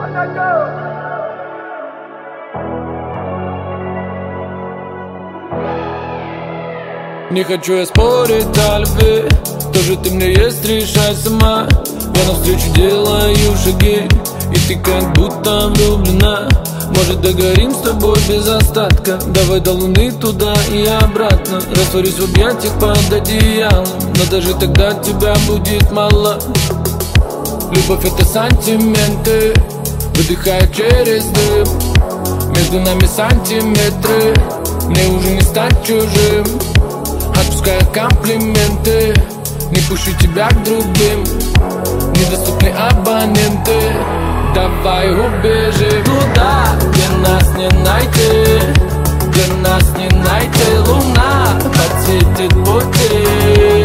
Не хочу я спорить о любви, тоже ты мне есть, решай сама. Я навстречу делаю шаги, и ты как будто влюблена. Может, догорим с тобой без остатка, давай до луны туда и обратно. Растворюсь в объятиях под одеялом, но даже тогда тебя будет мало. Любовь — это сантименты, выдыхая через дым. Между нами сантиметры, мне уже не стать чужим. Отпуская комплименты, не пущу тебя к другим. Недоступны абоненты, давай убежим туда, где нас не найти, где нас не найти. Луна подсветит пути,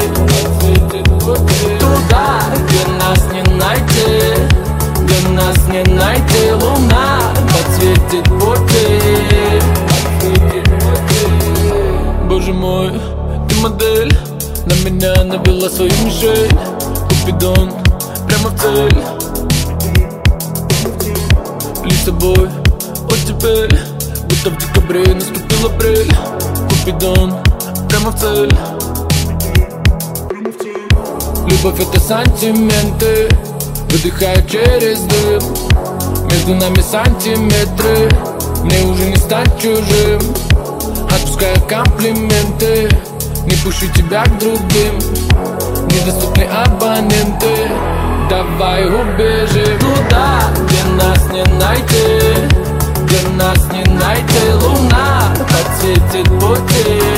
туда, где нас не найти, где нас не найти. Луна подсветит пути. Боже мой, ты модель, на меня навела свою мишень. Купидон, прямо в цель. Лишь с тобой, вот теперь, будто в декабре наступил апрель. Купидон, прямо в цель. Любовь — это сантименты, выдыхая через дым. Между нами сантиметры, мне уже не стать чужим. Отпуская комплименты, не пущу тебя к другим. Недоступны абоненты, давай убежим туда, где нас не найти, где нас не найти. Луна подсветит пути.